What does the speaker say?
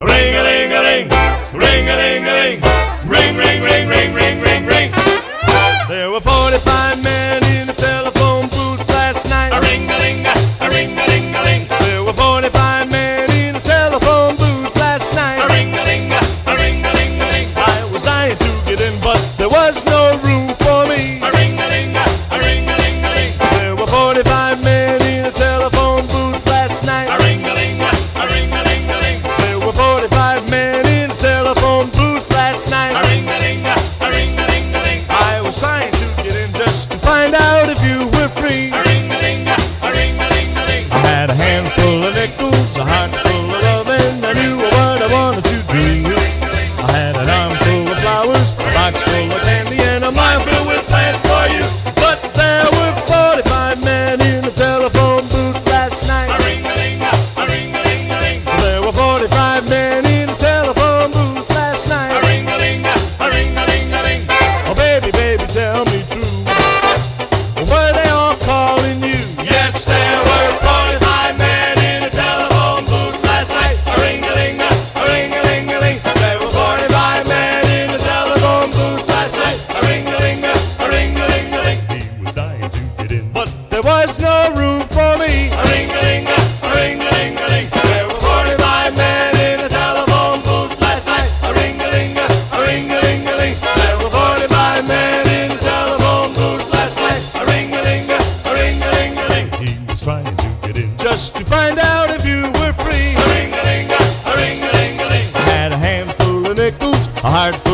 Ring-a-ling-a-ling, ring-a-ling-a-ling, ring, ring, ring, ring, ring, ring, ring. There were 45 men in the telephone booth last night. A ring-a-ling-a-ling-a-ling. There were 45 men in the telephone booth last night. A ring-a-ling-a-ling-a-ling. I was dying to get in, but there was no room for me. A ring-a-ling-a-ling-a-ling. There were 45 men in the telephone booth last night. A ring-a-ling-a-ling-a-ling. There were 45 men in the telephone booth last night. A ring-a-ling-a-ling-a-ling. I was trying to get in just to find out if you were free. A ring-a-ling-a-ling-a-ling. I had a handful of nickels, a heart full of love, and I knew what I wanted to do. I had an armful of flowers, a box full of candy, and a mind filled with plans for you. But there were 45 men in the telephone booth last A night. ring-a-ling-a-ling-a-ling. There were 45 men in the telephone booth last A night. ring-a-ling-a-ling-a-ling. Oh, baby, baby, tell me true. Were they all calling you? Yes, there were 45 men in a telephone booth last night. A ring-a-ling-a-ling-a-ling. There were 45 men in the telephone booth last night. A ring-a-ling-a-ling-a-ling. He was dying to get in, but there was no room for me. A ring-a-ling-a-ling-a-ling. There were 45 men in the telephone booth last night. A ring-a-ling-a-ling-a-ling. There were 45 men in the telephone booth last night. A ring-a-ling-a-ling-a-ling. He was trying to get in just to find out if you were free. A ring-a-ling-a-ling-a-ling. I had a handful of nickels, a heart full